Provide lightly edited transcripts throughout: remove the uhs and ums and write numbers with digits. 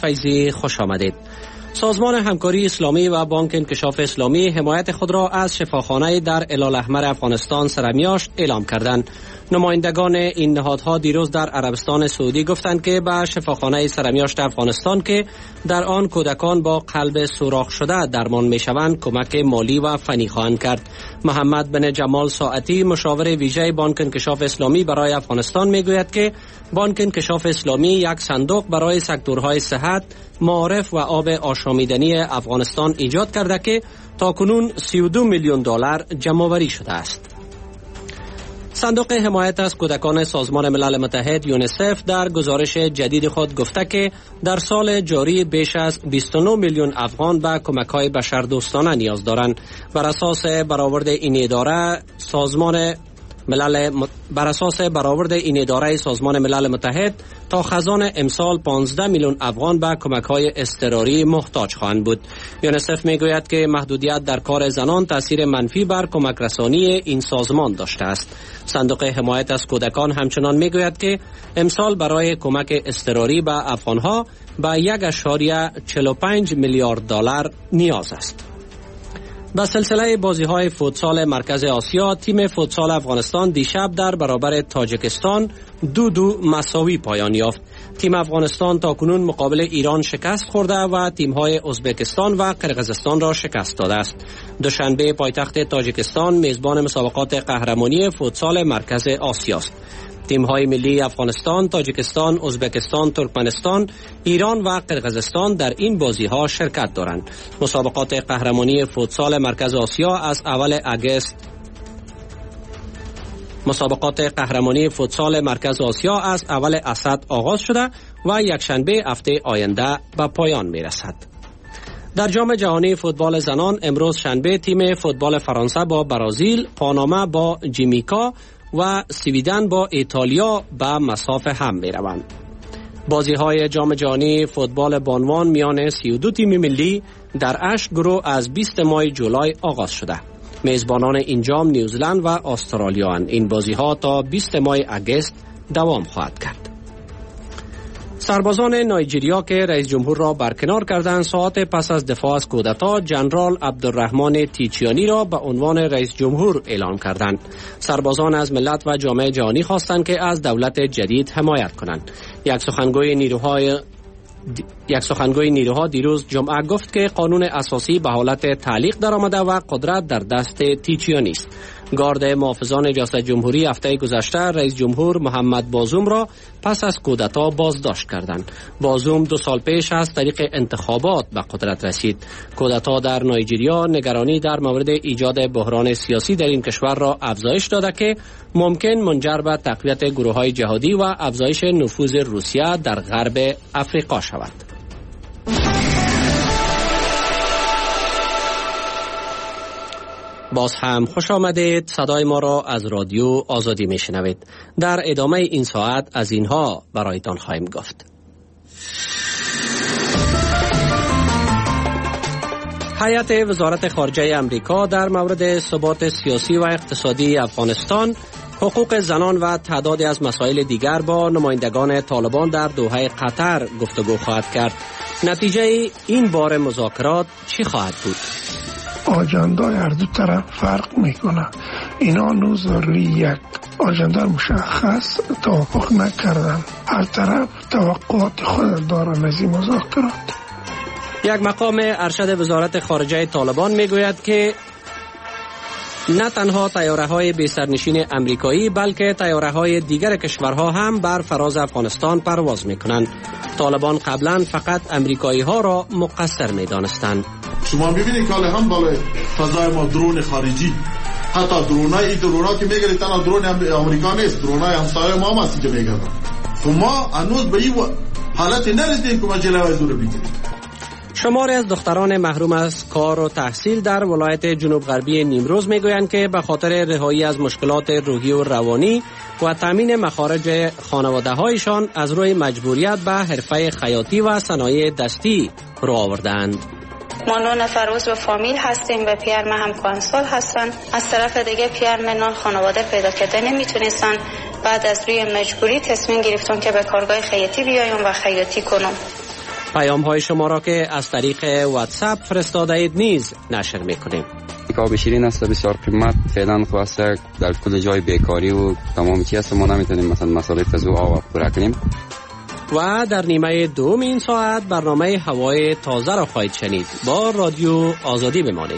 فیضی، خوش آمدید. سازمان همکاری اسلامی و بانک انکشاف اسلامی حمایت خود را از شفاخانه در هلال‌احمر افغانستان سرمیاشت اعلام کردند. نمایندگان این نهادها دیروز در عربستان سعودی گفتند که به شفاخانه سرمیاشت افغانستان که در آن کودکان با قلب سوراخ شده درمان میشوند کمک مالی و فنی خواهند کرد. محمد بن جمال ساعتی، مشاور ویژه بانک انکشاف اسلامی برای افغانستان، میگوید که بانک انکشاف اسلامی یک صندوق برای سکتورهای صحت، معارف و آب آشامیدنی افغانستان ایجاد کرده که تاکنون 32 میلیون دلار جمع‌آوری شده است. صندوق حمایت از کودکان سازمان ملل متحد یونیسف در گزارش جدید خود گفته که در سال جاری بیش از 29 میلیون افغان به کمک‌های بشردوستانه نیاز دارند. بر اساس برآورد این اداره سازمان ملل متحد تا خزان امسال 15 میلیون افغان به کمک‌های اضطراری محتاج خواهند بود. یونیسف میگوید که محدودیت در کار زنان تاثیر منفی بر کمک رسانی این سازمان داشته است. صندوق حمایت از کودکان همچنان میگوید که امسال برای کمک اضطراری به افغانها به 1.45 میلیارد دلار نیاز است. به سلسله بازی‌های فوتسال مرکز آسیا، تیم فوتسال افغانستان دیشب در برابر تاجیکستان 2-2 مساوی پایان یافت. تیم افغانستان تاکنون مقابل ایران شکست خورده و تیم‌های ازبکستان و قرقیزستان را شکست داده است. دوشنبه پایتخت تاجیکستان میزبان مسابقات قهرمانی فوتسال مرکز آسیا است. تیم‌های ملی افغانستان، تاجیکستان، ازبکستان، ترکمنستان، ایران و قرقیزستان در این بازی‌ها شرکت دارند. مسابقات قهرمانی فوتسال مرکز آسیا از اول اسد آغاز شده و یکشنبه هفته آینده به پایان می‌رسد. در جام جهانی فوتبال زنان امروز شنبه تیم فوتبال فرانسه با برزیل، پاناما با جامیکا و سویدن با ایتالیا به مصاف هم می روند. بازی های جام جهانی فوتبال بانوان میان 32 تیم ملی در 8 گروه از 20 ماه جولای آغاز شده. میزبانان این جام نیوزلند و استرالیا اند. این بازی ها تا 20 ماه اگست دوام خواهد کرد. سربازان نایجریا که رئیس جمهور را برکنار کردند ساعت پس از دفاع از کودتا جنرال عبدالرحمن تیچیانی را به عنوان رئیس جمهور اعلام کردند. سربازان از ملت و جامعه جهانی خواستند که از دولت جدید حمایت کنند. یک سخنگوی نیروها دیروز جمعه گفت که قانون اساسی به حالت تعلیق درآمده و قدرت در دست تیچیانی است. گارد محافظان ریاست جمهوری هفته گذشته رئیس جمهور محمد بازوم را پس از کودتا بازداشت کردند. بازوم 2 سال پیش از طریق انتخابات به قدرت رسید. کودتا در نایجریا نگرانی در مورد ایجاد بحران سیاسی در این کشور را افزایش داده که ممکن منجر به تقویت گروه‌های جهادی و افزایش نفوذ روسیه در غرب افریقا شود. باز هم خوش آمدید. صدای ما را از رادیو آزادی میشنوید. در ادامه این ساعت از اینها برایتان خواهیم گفت. هیئت وزارت خارجه امریکا در مورد ثبات سیاسی و اقتصادی افغانستان، حقوق زنان و تعدادی از مسائل دیگر با نمایندگان طالبان در دوحه قطر گفتگو خواهد کرد. نتیجه این بار مذاکرات چی خواهد بود؟ آجندای هر دو طرف فرق میکنه. اینا نوزارلی یک آجنده مشخص توافق نکردن. هر طرف توقعات خود دارن از این مذاکرات. یک مقام ارشد وزارت خارجه طالبان میگوید که نه تنها طیاره‌های بی سرنشین امریکایی بلکه طیاره‌های دیگر کشورها هم بر فراز افغانستان پرواز میکنند. طالبان قبلا فقط امریکایی‌ها را مقصر میدانستند. شما میبینید که هم بالای فضای ما درون خارجی، حتی درونا که میگیره تنها درون امریکا نیست، درونای همسایه ما هم هستی که میگیرن. ما هنوز به این حالت نرسیدیم که ما جلوی دور بگیریم. شماری از دختران محروم از کار و تحصیل در ولایت جنوب غربی نیمروز میگویند که به خاطر رهایی از مشکلات روحی و روانی و تامین مخارج خانواده‌هایشان از روی مجبوریت به حرفه خیاطی و صنایع دستی رو آوردند. ما 9 نفر عضو فامیل هستیم و پیرم هم کانسال هستن. از طرف دیگه پیرم خانواده پیدا کرده نمیتونستن. بعد از روی مجبوری تصمیم گرفتم که به کارگاه خیاطی بیایم و خیاطی کنم. پیام های شما را که از طریق واتساپ فرستاده اید نیز نشر میکنیم. آب شیرین است بسیار قیمت، فعلا خواسته در کل جای بیکاری و تمام چیز ما نمیتونیم مثلا مصارف از آب پورا کنیم. و در نیمه دوم این ساعت برنامه هوای تازه را خواهید شنید. با رادیو آزادی بمانید.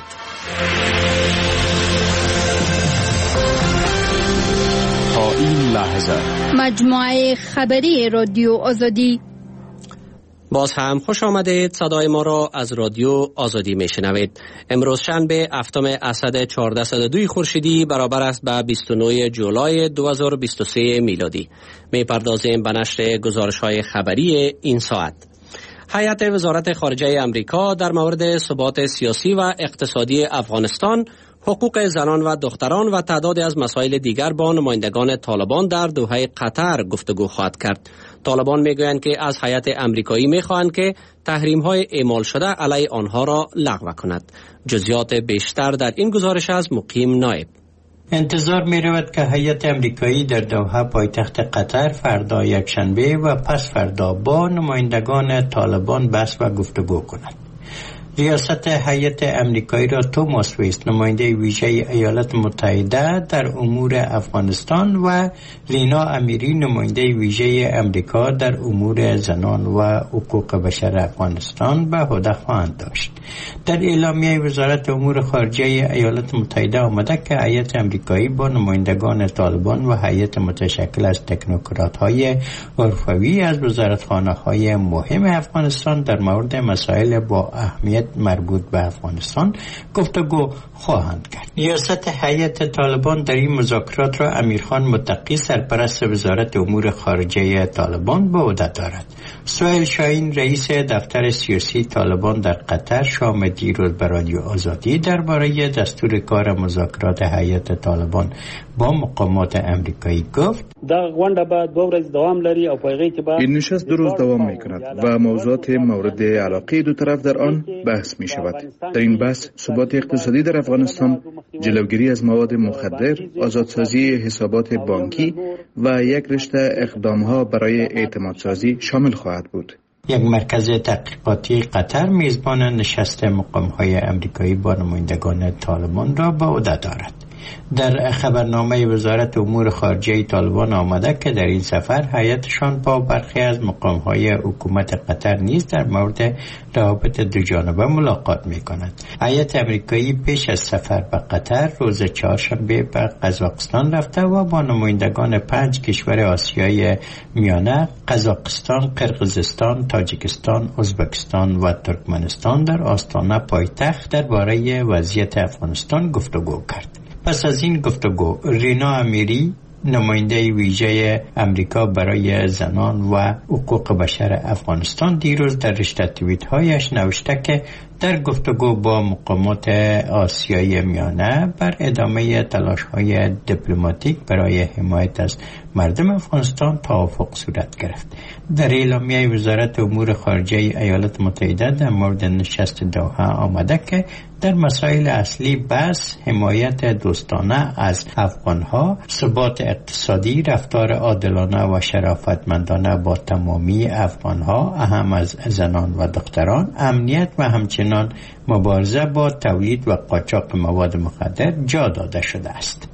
تا این لحظه مجموعه خبری رادیو آزادی. باز هم خوش آمدید. صدای ما را از رادیو آزادی میشنوید. امروز شنبه هفتم اسد 1402 خورشیدی برابر است به 29 جولای 2023 میلادی. میپردازیم به نشر گزارش های خبری این ساعت. هیئت وزارت خارجه امریکا در مورد ثبات سیاسی و اقتصادی افغانستان، حقوق زنان و دختران و تعدادی از مسائل دیگر با نمایندگان طالبان در دوحه قطر گفتگو خواهد کرد. طالبان میگویند که از هیئت امریکایی میخواهند که تحریم‌های اعمال شده علیه آنها را لغو کند. جزئیات بیشتر در این گزارش از مقیم نایب. انتظار می رود که هیئت امریکایی در دوحه پایتخت قطر فردا یکشنبه و پس فردا با نمایندگان طالبان بحث و گفتگو کند. ریاست هیئت امریکایی را توماس ویست، نماینده ویژه ایالات متحده در امور افغانستان، و لینا امیری، نماینده ویژه امریکا در امور زنان و حقوق بشر افغانستان به عهده خواهند داشت. در اعلامیه وزارت امور خارجه ایالات متحده آمده که هیئت امریکایی با نمایندگان طالبان و هیئت متشکل از تکنوکرات‌های حرفه‌ای از وزارتخانه‌های مهم افغانستان در مورد مسائل با اهمیت مربوط به افغانستان گفتگو خواهند کرد. ریاست هیئت طالبان در این مذاکرات را امیرخان متقی، سرپرست وزارت امور خارجه طالبان، به عهده دارد. سهیل شاهین، رئیس دفتر سیاسی طالبان در قطر، شام دیروز به رادیو آزادی درباره دستور کار مذاکرات هیئت طالبان با مقامات امریکایی گفت: این نشست 2 روز دوام می‌کند و موضوعات مورد علاقه دو طرف در آن بحث می شود. در این بحث ثبات اقتصادی در افغانستان، جلوگیری از مواد مخدر، آزادسازی حسابات بانکی و یک رشته اقدام‌ها برای اعتمادسازی شامل خواهد بود. یک مرکز تحقیقاتی قطر میزبان نشست مقام‌های امریکایی با نمایندگان طالبان را به عهده دارد. در خبرنامه وزارت امور خارجه طالبان آمده که در این سفر هیئتشان با برخی از مقام‌های حکومت قطر نیز در مورد روابط دوجانبه ملاقات می‌کند. هیئت امریکایی پیش از سفر به قطر روز چهارشنبه به قزاقستان رفته و با نمایندگان 5 کشور آسیای میانه، قزاقستان، قرقیزستان، تاجیکستان، ازبکستان و ترکمنستان در آستانه پایتخت درباره وضعیت افغانستان گفتگو کرد. پس از این گفتگو، رینا امیری، نماینده ویژه امریکا برای زنان و حقوق بشر افغانستان، دیروز در رشته توییت‌هایش نوشته که در گفتگو با مقامات آسیای میانه بر ادامه تلاش‌های دیپلماتیک برای حمایت از مردم افغانستان توافق صورت گرفت. در اعلامیه وزارت امور خارجه ایالات متحده در مورد نشست دوحه آمده که در مسائل اصلی بحث حمایت دوستانه از افغانها، ثبات اقتصادی، رفتار عادلانه و شرافتمندانه با تمامی افغانها، اهم از زنان و دختران، امنیت و همچنین مبارزه با تولید و قاچاق مواد مخدر جا داده شده است.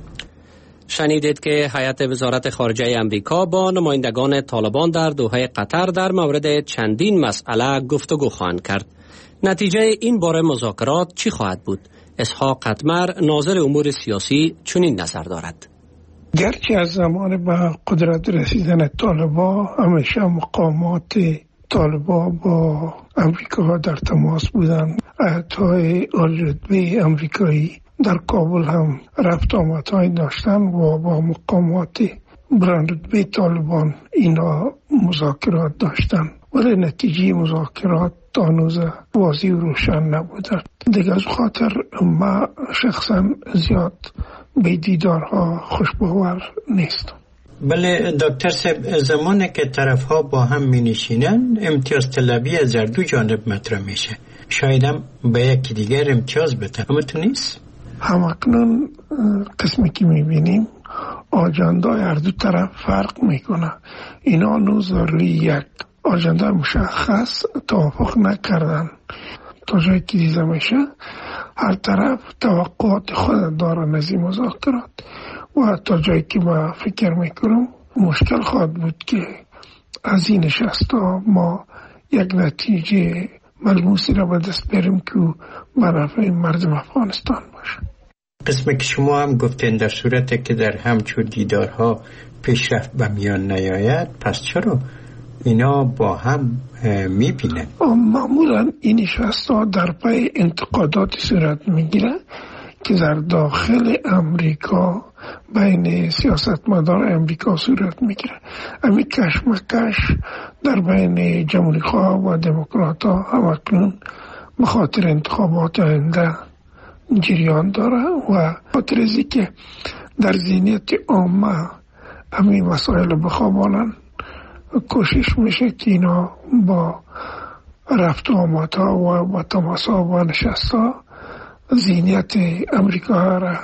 شنیدید که هیئت وزارت خارجه امریکا با نمایندگان طالبان در دوحه قطر در مورد چندین مسئله گفتگو خواهند کرد. نتیجه این باره مذاکرات چی خواهد بود؟ اسحاق قطمر، ناظر امور سیاسی، چنین نظر دارد. گرچه از زمان به قدرت رسیدن طالبان همیشه مقامات طالبان با امریکا در تماس بودند، ایت‌های عالی‌رتبه امریکایی در کابل هم رفت آمدهای داشتن و با مقامات بلندرتبه طالبان اینا مذاکرات داشتن، ولی نتیجه مذاکرات هنوز واضح و روشن نبودند. دیگه از خاطر ما شخصا زیاد به دیدارها خوشباور نیستم. بله دکتر صاحب، زمانی که طرفها با هم می نشینن امتیاز طلبی از هر دو جانب مطرح میشه. شاید هم به یکی دیگر امتیاز بده، اما تو نیست؟ همکنون قسمی که می بینیم آجندای هر دو طرف فرق میکنه. اینا نوزاری یک آژانده مشخص توافق نکردن. تا جایی که دیده میشه هر طرف توقعات خود دارن از این مذاکرات و تا جایی که ما فکر میکنم مشکل خواهد بود که از این نشست‌ها ما یک نتیجه ملموسی را به دست بریم که برای مردم افغانستان باشه. قسمی که شما هم گفتین در صورتی که در همچون دیدارها پیشرفت به میان نیاید، پس چرا اینا با هم میبینن؟ معمولا این نشست‌ها در پی انتقادات صورت میگیره که در داخل امریکا بین سیاستمدار امریکا صورت میگیره. امی کشمکش در بین جمهوری‌خواه و دموکرات‌ها همکنون به خاطر انتخابات آینده جریان داره و خاطر ازی که در ذهنیت عامه امی مسائل بخوابانن کوشش میشه که اینا با رفت و آمدها و با تماسها و نشستها ذهنیت امریکا را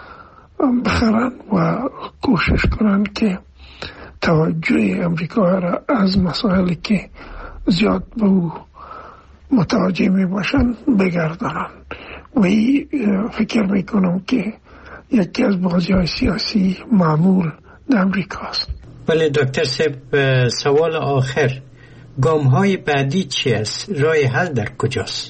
بخرن و کوشش کنن که توجه امریکا را از مسائلی که زیاد به او متوجه می باشن بگردانن و این فکر میکنم که یکی از بازی‌های سیاسی معمول در امریکا است. ولی دکتر صاحب، سوال آخر، گام‌های بعدی چی است؟ راه حل در کجاست؟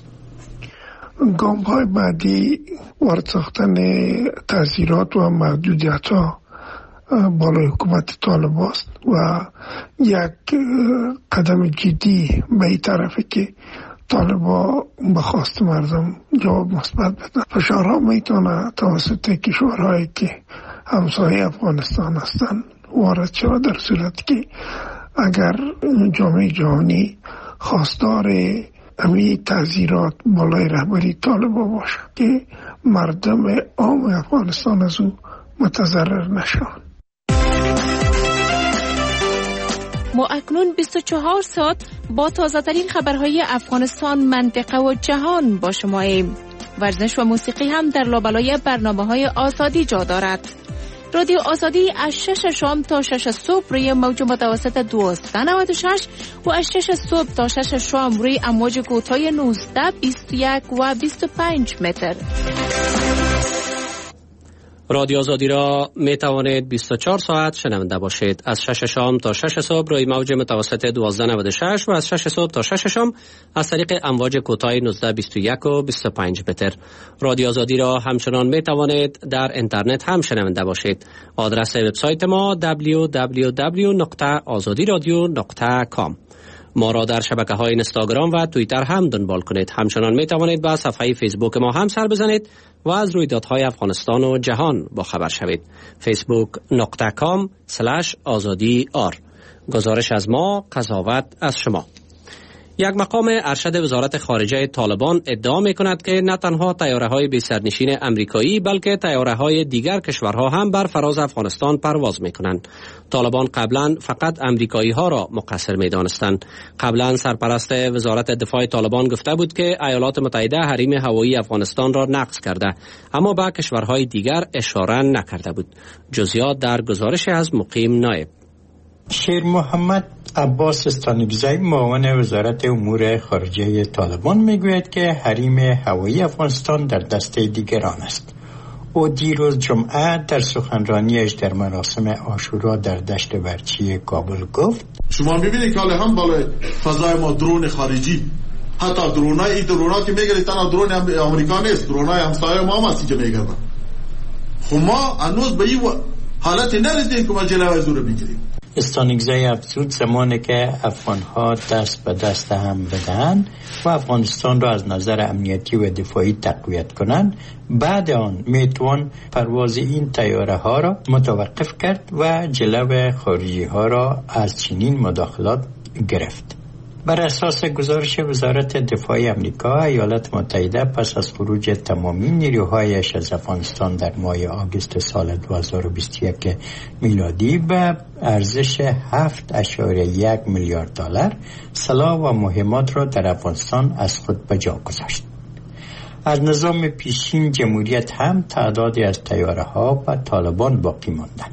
گام‌های بعدی وارد ساختن تعزیرات و محدودیت‌ها بالای حکومت طالب است و یک قدم جدی به این طرفه که طالبا به خواست مردم جواب مثبت بدن. فشارها میتونه توسط کشورهایی که همسایه افغانستان هستند وارد شود، در صورت که اگر جامعه جهانی خواستار امی تعزیرات بالای رهبری طالبا باشه که مردم عام افغانستان از او متضرر نشوند. ما اکنون 24 ساعت با تازه‌ترین خبرهای افغانستان، منطقه و جهان با شماییم. ورزش و موسیقی هم در لابلای برنامه‌های آزادی جا دارد. رادیو آزادی از 6 شام تا 6 صبح روی موج متوسط 1296 و از 6 صبح تا 6 شام روی امواج کوتاه 19، 21 و 25 متر. رادیو آزادی را می توانید 24 ساعت شنونده باشید. از 6 شام تا 6 صبح روی موج متوسط 1296 و از 6 صبح تا 6 شام از طریق امواج کوتاه 19، 21 و 25 متر. رادیو آزادی را همچنان می توانید در اینترنت هم شنونده باشید. آدرس وبسایت ما www.azadiradio.com. ما را در شبکه‌های اینستاگرام و توییتر هم دنبال کنید. همچنان می توانید به صفحه فیسبوک ما هم سر بزنید و از رویدادهای افغانستان و جهان با خبر شوید. facebook.com/azadi_r. گزارش از ما، قضاوت از شما. یک مقام ارشد وزارت خارجه طالبان ادعا می کند که نه تنها طیاره‌های بی سرنشین امریکایی بلکه طیاره‌های دیگر کشورها هم بر فراز افغانستان پرواز می کنند. طالبان قبلا فقط امریکایی‌ها را مقصر می دانستند. قبلا سرپرست وزارت دفاع طالبان گفته بود که ایالات متحده حریم هوایی افغانستان را نقض کرده، اما به کشورهای دیگر اشاره نکرده بود. جزئیات در گزارش از مقیم نایب. شیر محمد عباس استانگزی، معاون وزارت امور خارجه طالبان، میگوید که حریم هوایی افغانستان در دست دیگران است. او دیروز جمعه در سخنرانیش در مراسم عاشورا در دشت ورچی کابل گفت: شما میبینید که حالا هم بالای فضای ما درون خارجی، حتی درونای که میگیرید تنها درون آمریکا نیست، درونای همسایه ما هم هستی که میگردن. خب ما هنوز به این حالتی نرسیدیم که ما جلوی زور بگیریم. استانگزی افزود زمانی که افغانها دست به دست هم بدن و افغانستان را از نظر امنیتی و دفاعی تقویت کنند، بعد آن میتوان پرواز این طیاره ها را متوقف کرد و جلو خارجی ها را از چنین مداخلات گرفت. بر اساس گزارش وزارت دفاع آمریکا، ایالات متحده پس از خروج تمامی نیروهایش از افغانستان در ماه آگوست سال 2021 میلادی به ارزش 7.1 میلیارد دلار سلاح و مهمات را در افغانستان از خود به جا گذاشت. از نظام پیشین جمهوریت هم تعدادی از طیاره‌ها و طالبان باقی ماندند.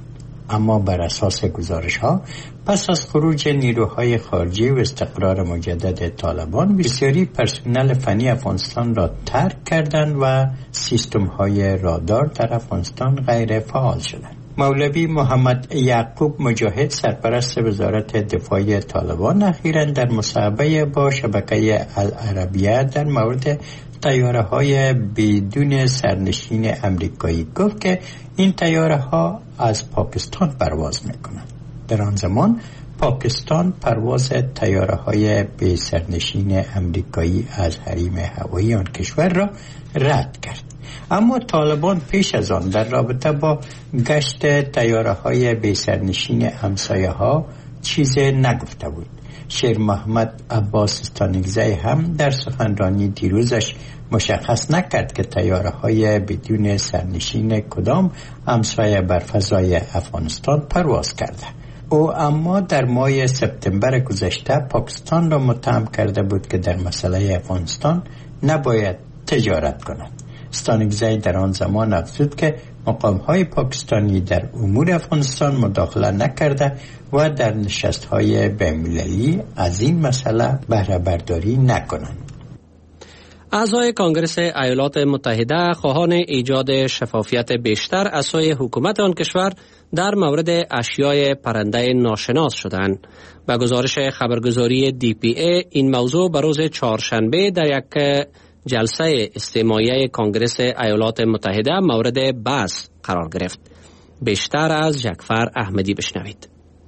اما بر اساس گزارش ها پس از خروج نیروهای خارجی و استقرار مجدد طالبان بسیاری پرسنل فنی افغانستان را ترک کردند و سیستم های رادار در افغانستان غیر فعال شدند. مولوی محمد یعقوب مجاهد سرپرست وزارت دفاع طالبان اخیراً در مصاحبه با شبکه العربیه در مورد طیاره های بدون سرنشین امریکایی گفت که این طیاره ها از پاکستان پرواز میکنند. در آن زمان پاکستان پرواز طیاره های بی سرنشین امریکایی از حریم هوایی آن کشور را رد کرد. اما طالبان پیش از آن در رابطه با گشت طیاره های بی سرنشین همسایه ها چیزی نگفته بود. شیر محمد عباس استانگزی هم در سخنرانی دیروزش مشخص نکرد که طیاره های بدون سرنشین کدام همسایه بر فضای افغانستان پرواز کرده. او اما در ماه سپتامبر گذشته پاکستان را متهم کرده بود که در مسئله افغانستان نباید تجارت کند. استانگزی در آن زمان افزود که مقام‌های پاکستانی در امور افغانستان مداخله نکرده و در نشست‌های بین‌المللی از این مسئله بهره برداری نکنند. اعضای کنگره ایالات متحده خواهان ایجاد شفافیت بیشتر از سوی حکومت آن کشور در مورد اشیای پرنده ناشناس شدند. به گزارش خبرگزاری DPA این موضوع به روز چهارشنبه در یک جلسه استماعی کنگره ایالات متحده مورد بحث قرار گرفت. بیشتر از جعفر احمدی بشنوید.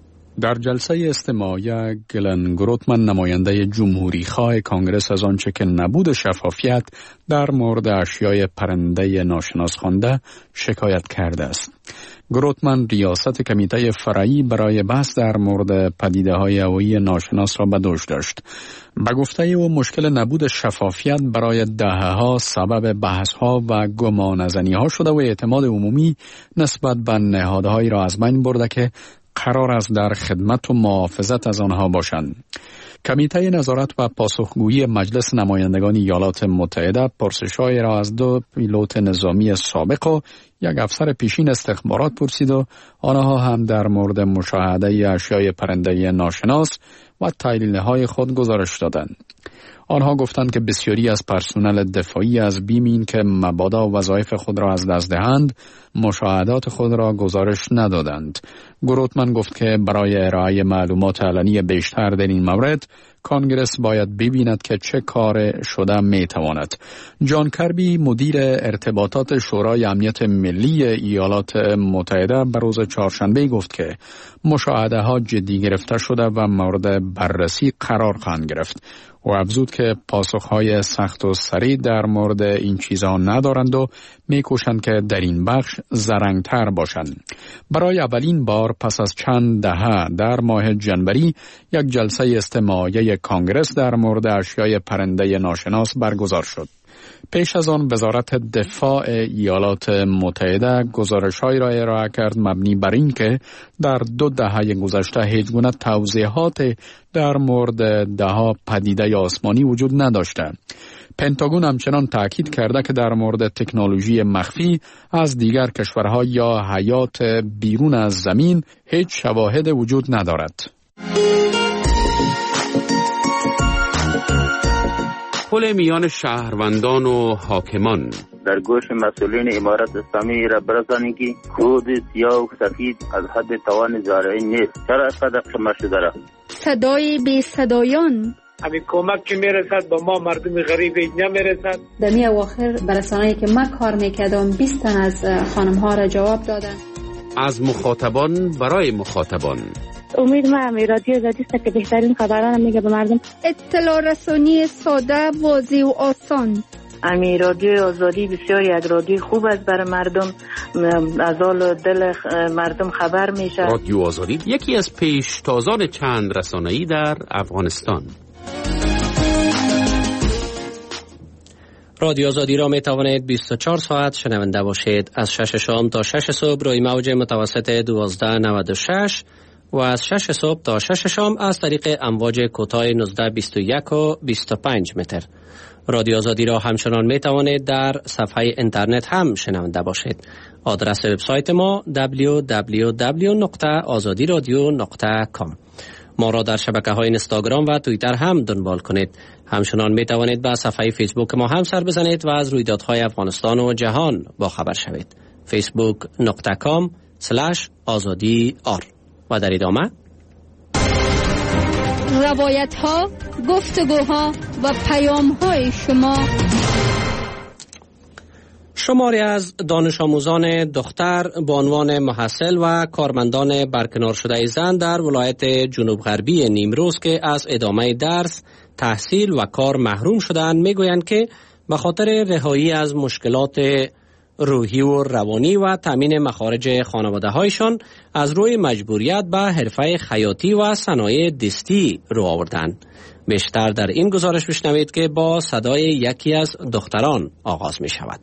در جلسه استماعی گلن گروتمن نماینده جمهوری خواه کانگرس از آنچه که نبود شفافیت در مورد اشیای پرنده ناشناس خوانده شکایت کرده است. گروتمن ریاست کمیته فرعی برای بحث در مورد پدیده‌های هوایی ناشناس را به دوش داشت. به گفته او مشکل نبود شفافیت برای دهه‌ها سبب بحث‌ها و گمانه‌زنی‌ها شده و اعتماد عمومی نسبت به نهادهایی را از بین برده که قرار است در خدمت و محافظت از آنها باشند. کمیته نظارت و پاسخگویی مجلس نمایندگان ایالات متحده پرسش‌هایی را از 2 پیلوت نظامی سابق و یک افسر پیشین استخبارات پرسید و آنها هم در مورد مشاهده اشیای پرنده ناشناس و تحلیل‌های خود گزارش دادند. آنها گفتند که بسیاری از پرسنل دفاعی از بیم این که مبادا وظایف خود را از دست دهند مشاهدات خود را گزارش ندادند. گروتمن گفت که برای ارائه معلومات علنی بیشتر در این مورد کانگرس باید ببیند که چه کار شده می تواند. جان کربی مدیر ارتباطات شورای امنیت ملی ایالات متحده به روز چهارشنبه گفت که مشاهده ها جدی گرفته شده و مورد بررسی قرار خواهند گرفت. و افزود که پاسخهای سخت و سریع در مورد این چیزها ندارند و میکوشند که در این بخش زرنگتر باشند. برای اولین بار پس از چند دهه در ماه جنوری یک جلسه استماعی کانگرس در مورد اشیای پرنده ناشناس برگزار شد. پیش از آن وزارت دفاع ایالات متحده گزارش‌هایی را ارائه کرد مبنی بر این که در 2 دهه گذشته هیچ گونه توضیحات در مورد ده‌ها پدیده آسمانی وجود نداشته. پنتاگون همچنان تاکید کرده که در مورد تکنولوژی مخفی از دیگر کشورها یا حیات بیرون از زمین هیچ شواهد وجود ندارد. پل میان شهروندان و حاکمان در گوش مسئولین امارت اسلامی را برسانید که خود سیاه و سفید از حد توان زارعی نیست. چرا قدر شما شده را؟ صدای بی صدایان همین کمک که میرسد با ما مردم غریب اینجا میرسد. در می اواخر برسانه‌ای که من کار میکردم 20 تن از خانم ها را جواب دادن. از مخاطبان برای مخاطبان. امید من رادیو آزادی است که بهترین خبران میگه به مردم. اطلاع رسانی ساده، واضح و آسان. امی رادیو آزادی بسیار یک رادیو خوب است برای مردم، از حال دل مردم خبر میشه. رادیو آزادی یکی از پیشتازان چند رسانه‌ای در افغانستان. رادیو آزادی را می توانید 24 ساعت شنونده باشید. از 6 شام تا 6 صبح روی موج متوسط 1296 و از 6 صبح تا 6 شام از طریق امواج کوتاه 1921 و 25 متر. رادیو آزادی را همچنان می توانید در صفحه اینترنت هم شنونده باشید. آدرس وبسایت ما www.azadiradio.com. ما را در شبکه‌های اینستاگرام و توییتر هم دنبال کنید. همچنان می توانید به صفحه فیسبوک ما هم سر بزنید و از رویدادهای افغانستان و جهان با خبر شوید. facebook.com/azadi.ar. و در ادامه روایت ها، گفتگوها و پیام های شماری از دانش آموزان دختر به عنوان محصل و کارمندان برکنار شده زن در ولایت جنوب غربی نیمروز که از ادامه درس، تحصیل و کار محروم شدند میگویند که به خاطر رهایی از مشکلات روحی و روانی و تامین مخارج خانواده هایشان از روی مجبوریت به حرفه خیاطی و صنایع دستی رو آوردند. بیشتر در این گزارش بشنوید که با صدای یکی از دختران آغاز می شود.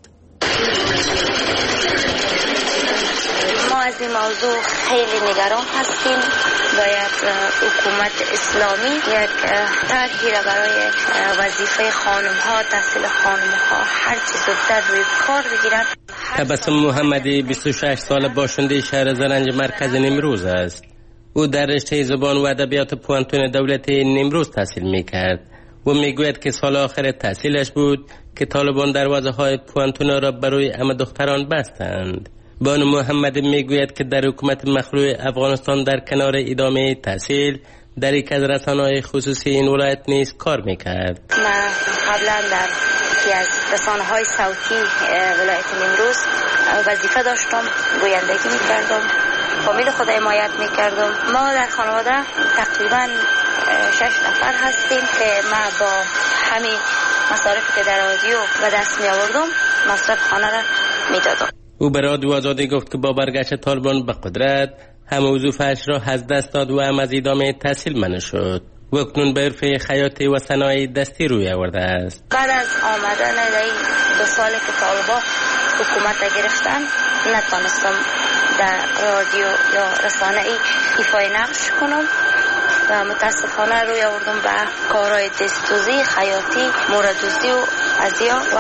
ما از این موضوع خیلی نگران هستیم. باید حکومت اسلامی یک طرحی را برای وظیفه خانم‌ها، تحصیل خانم‌ها هر چیز زودتر روی کار بگیرد. تبسم محمدی 26 سال باشنده شهر زرنج مرکز نیمروز است. او در رشته زبان و ادبیات پوانتون دولتی نیمروز تحصیل می‌کرد و میگوید که سال آخر تحصیلش بود که طالبان دروازه های پوانتون را برای همه دختران بستند. بانو محمد میگوید که در حکومت مخلوع افغانستان در کنار ادامه تحصیل در یک از رسانه‌های خصوصی این ولایت نیز کار میکرد. من قبلا در یکی از رسانه‌های صوتی ولایت نیمروز وظیفه داشتم، گویندگی میکردم، فامیل خود حمایت میکردم. ما در خانواده تقریبا 6 نفر هستیم که ما با همین مصارفی که در رادیو و دست می آوردم مصرف خانه را میدادم. او به رادیو آزادی گفت که با برگشت طالبان به قدرت هم وظیفه‌اش را از دست داد و هم از ادامه تحصیل منع شد و اکنون به حرفه خیاطی و صنایع دستی روی آورده است. بعد از آمدن این 2 سالی که طالبان حکومت را گرفتن نتونستم در رادیو یا رسانه ایفای نقش کنم و متاسفانه روی آوردم به کارهای دستوزی، خیاطی، موردوزی و ازیا و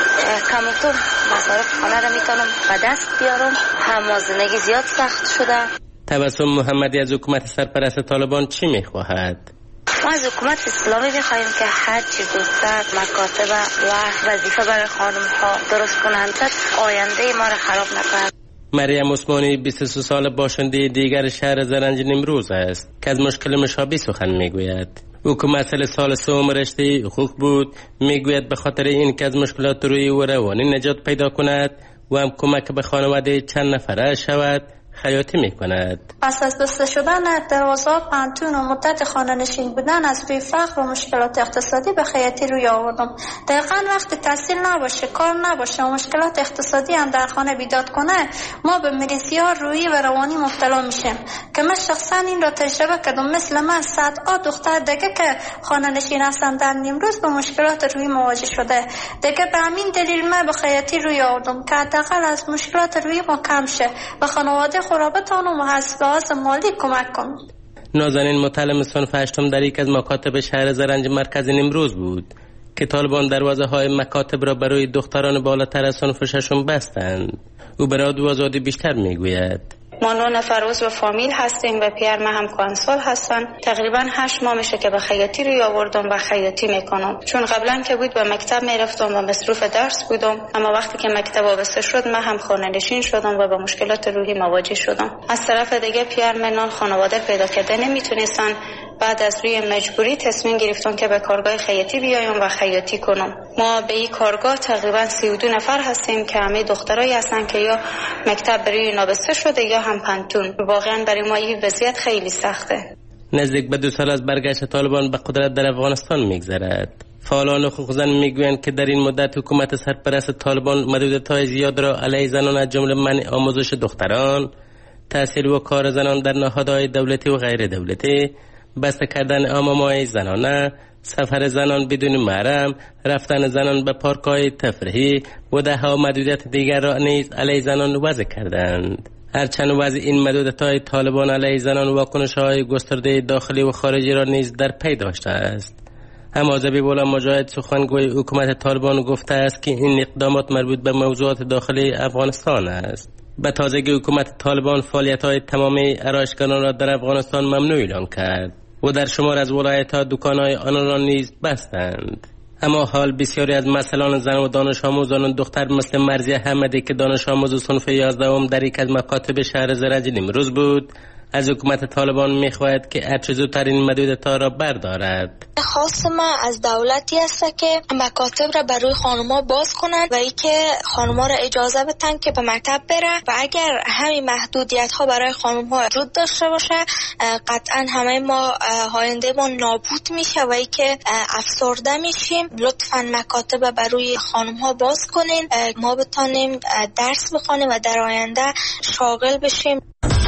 کمتر مصارف خانه را میتونم به دست بیارم. هم زندگی زیاد سخت شده. تبسم محمدی از حکومت سرپرست طالبان چی میخواهد؟ ما از حکومت اسلامی میخواهیم که هر چی زودتر مکاتب و وظیفه برای خانم‌ها درست کنند تا آینده ما را خراب نکنند. مریم عثمانی 23 سال باشنده دیگر شهر زرنج نیمروز است که از مشکل مشابه سخن میگوید. او که مسئله سال 3 رشته حقوق بود میگوید به خاطر این که از مشکلات روحی و روانی نجات پیدا کند و هم کمک به خانواده چند نفره شود خیاطی میکند. پس از بسته شدن دروازه پانتون و مدت خانه نشین بودن از روی فقر و مشکلات اقتصادی به خیاطی روی آوردم. دقیقاً وقتی تحصیل نباشه، کار نباشه و مشکلات اقتصادی هم در خانه بیداد کنه، ما به مریضی‌ها روحی و روانی مبتلا میشیم که من شخصا این را تجربه کردم. مثل من صدها دختر دیگه که خانه نشین هستن در نیمروز به مشکلات روحی مواجه شده. دیگه به همین دلیل من به خیاطی روی آوردم که حداقل از مشکلات روحی ما کم شه و خانواده خرابتان و محصولات مالی کمک کنند. نازنین متعلم صنف 8 در یک از مکاتب شهر زرنج مرکز نیمروز بود که طالبان دروازه های مکاتب را برای دختران بالاتر از صنف 6 بستند. او به رادیو آزادی بیشتر میگوید. ما 9 نفر عضو فامیل هستیم و پیر ما هم کانسول هستن. تقریبا 8 ماه میشه که به خیاطی روی آوردم و خیاطی میکنم. چون قبلا که بود به مکتب میرفتم و مصروف درس بودم، اما وقتی که مکتب وابسته شد من هم خانه نشین شدم و با مشکلات روحی مواجه شدم. از طرف دیگه پیر منان خانواده پیدا کرده نمیتونستن. بعد از روی مجبوری تصمیم گرفتم که به کارگاه خیاطی بیایم و خیاطی کنم. ما به این کارگاه تقریبا 32 نفر هستیم که همه دخترایی هستن که یا مکتب برای نابسته شده یا هم پانتون. واقعا برای ما این وضعیت خیلی سخته. نزدیک به 2 سال از برگشت طالبان به قدرت در افغانستان میگذرد. فعالان حقوق زن میگویند که در این مدت حکومت سرپرست طالبان محدودیت‌های زیاد را علیه زنان از جمله منع آموزش دختران، تحصیل و کار زنان در نهادهای دولتی و غیر دولتی، بسته کردن حمام‌های زنانه، سفر زنان بدون محرم، رفتن زنان به پارک‌های تفریحی و ده‌ها محدودیت دیگر را نیز علیه زنان وضع کردند. هرچند وضع این محدودیت‌های طالبان علیه زنان واکنش‌های گسترده داخلی و خارجی را نیز در پی داشته است. همازبی بولا مجاهد سخنگوی حکومت طالبان گفته است که این اقدامات مربوط به موضوعات داخلی افغانستان است. به تازگی حکومت طالبان فعالیت‌های تمامی آرایشگران را در افغانستان ممنوع اعلام کرد و در شمار از ولایت‌ها دکان‌های آنان را نیز بستند. اما حال بسیاری از مسئولان زن و دانش آموزان دختر مثل مرضیه حمدی که دانش آموز صنف 11 در یک از مکاتب شهر زرنج نیمروز بود، از حکومت طالبان میخواهد که هرچه زودتر این محدودیت‌ها را بردارد. خواست ما از دولتی است که مکاتب را برای خانم‌ها باز کنند و اینکه خانم‌ها را اجازه بدن که به مکتب بره و اگر همین محدودیت‌ها برای خانم‌ها وجود داشته باشه قطعاً همه ما آینده ما نابود میشه و اینکه افسرده میشیم. لطفاً مکاتب برای خانم‌ها باز کنین، ما بتونیم درس بخونیم و در آینده شاغل بشیم.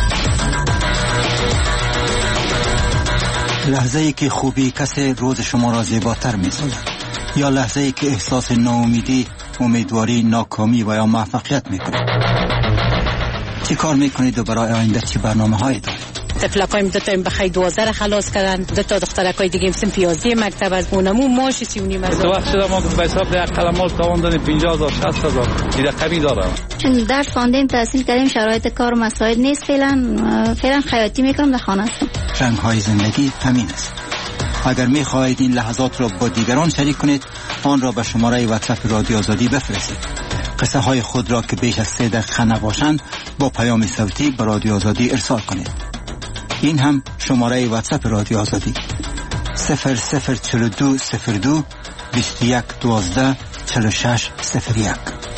لحظه ای که خوبی کسی روز شما را زیباتر می سازد یا لحظه ای که احساس ناامیدی، امیدواری، ناکامی و یا موفقیت می کنید. چی کار می کنید و برای آینده چی برنامه هایی دارید؟ طفلکایم دو تا بخیر 12 را خلاص کردن، دو تا دخترکای دیگه سن 11 مکتب از اونمو ماش 3.5 از تو وقت شده ما به حساب در قلمال توان دادیم 50000 60000 دیگه کمی داره. چون درس خواندیم تحصیل کردیم شرایط کار مساعد نیست، فعلا خیاطی میکنم در خانه هستم. رنگ های زندگی همین است. اگر می خواهید این لحظات را با دیگران شریک کنید آن را به شماره واتساپ رادیو آزادی بفرستید. قصه های خود را که بیش از 3 دقیقه نباشند با پیام صوتی به رادیو آزادی ارسال کنید. این هم شماره واتساپ رادیو آزادی 004202 2112 4601.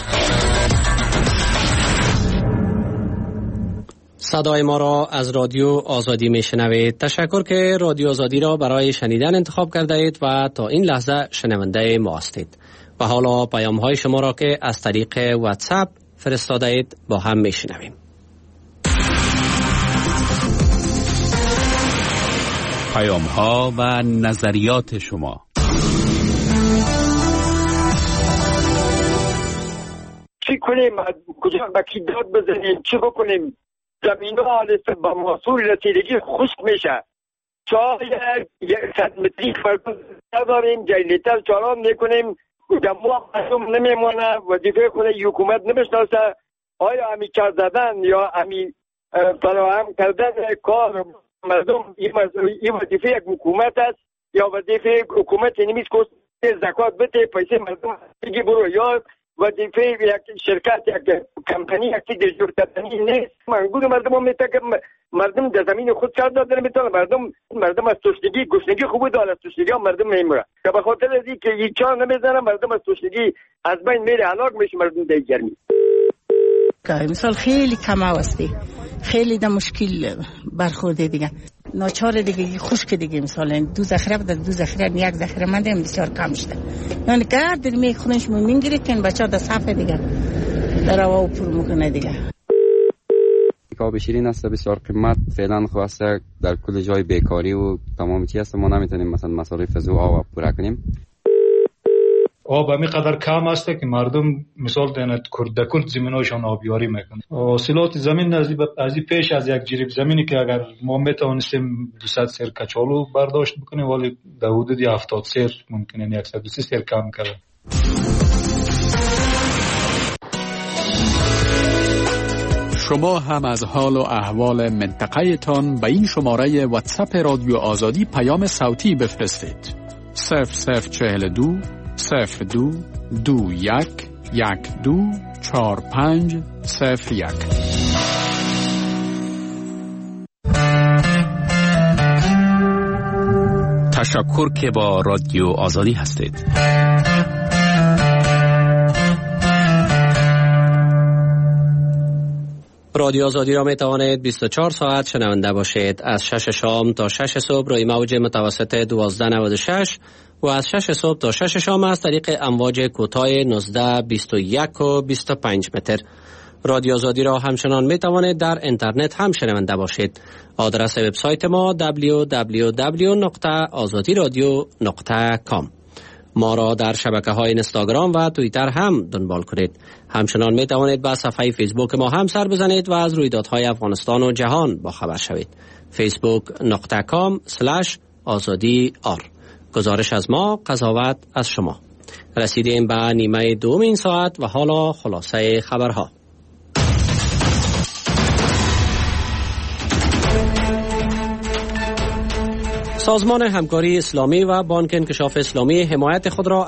صدای ما را از رادیو آزادی میشنوید. تشکر که رادیو آزادی را برای شنیدن انتخاب کرده اید و تا این لحظه شنونده ما هستید. و حالا پیام های شما را که از طریق واتساپ فرستاده اید با هم میشنویم. پیام ها و نظریات شما. چی کنیم؟ کجا با کی داد بزنیم؟ چی بکنیم؟ زمین ها با محصول رسیدگی خشک میشه. شاید 100 متری فرق نداریم، جلیتر چالان میکنیم، جمعه مردم نمیمونه، وظیفه خود حکومت نمیشناسه. آیا همی کار زدن یا همی فراهم کردن کار مردم این وظیفه یک حکومت است یا وظیفه حکومت نیست که زکات بده پیسه مردم بگی برو، یا وظیفه یک شرکت یک کمپانی یک دستور کردنی نیست. منگود مردم هم میتونم مردم در زمین خود کار دادن میتونه مردم از تشنگی گشنگی خوب داره، از تشنگی هم مردم میمیره که به خاطر از اینکه هیچ چا نمیزنه مردم از تشنگی از بین میره، هلاک میشه مردم در گرمی. مثال خیلی کم هستی، خیلی در مشکل برخورده دیگه، ناچار دیگه خشک دیگه. مثلا 2 ذخیره بده، 2 ذخیره، 1 ذخیره منده بسیار کم شده. یعنی گرد میخونش میگیره که بچا در صفحه دیگه در هوا پر میکنه دیگه. آب شیرین است بسیار قیمت، فعلا خواسته در کل جای بیکاری و تمام چیز است، ما نمیتونیم مثلا مصارف از آب پورا کنیم. آب همی قدر کم است که مردم مثال دهند کل زمیناشان آبیاری میکنند. حاصلات زمین از این پیش از یک جریب زمینی که اگر ما میتوانستیم 200 سیر کچالو برداشت بکنیم ولی در حدود 70 سیر ممکنه 130 سیر کم کرده. شما هم از حال و احوال منطقه تان به این شماره واتساپ رادیو آزادی پیام صوتی بفرستید. 0042 02 21 12 45 01. تشکر که با رادیو آزادی هستید. رادیو آزادی را می توانید 24 ساعت شنونده باشید. از 6 شام تا 6 صبح روی موج متوسط 1296 و از 6 صبح تا 6 شام از طریق امواج کوتاه 19 21 و 25 متر. رادیو آزادی را همچنان می توانید در اینترنت هم شنونده باشید. آدرس وبسایت ما www.azadiradio.com. ما را در شبکه‌های اینستاگرام و توییتر هم دنبال کنید. همچنان می توانید به صفحه فیسبوک ما هم سر بزنید و از رویدادهای افغانستان و جهان با خبر شوید. facebook.com/azadi.r. گزارش از ما، قضاوت از شما. رسیدیم به نیمه دوم این ساعت و حالا خلاصه خبرها. سازمان همکاری اسلامی و بانک انکشاف اسلامی حمایت خود را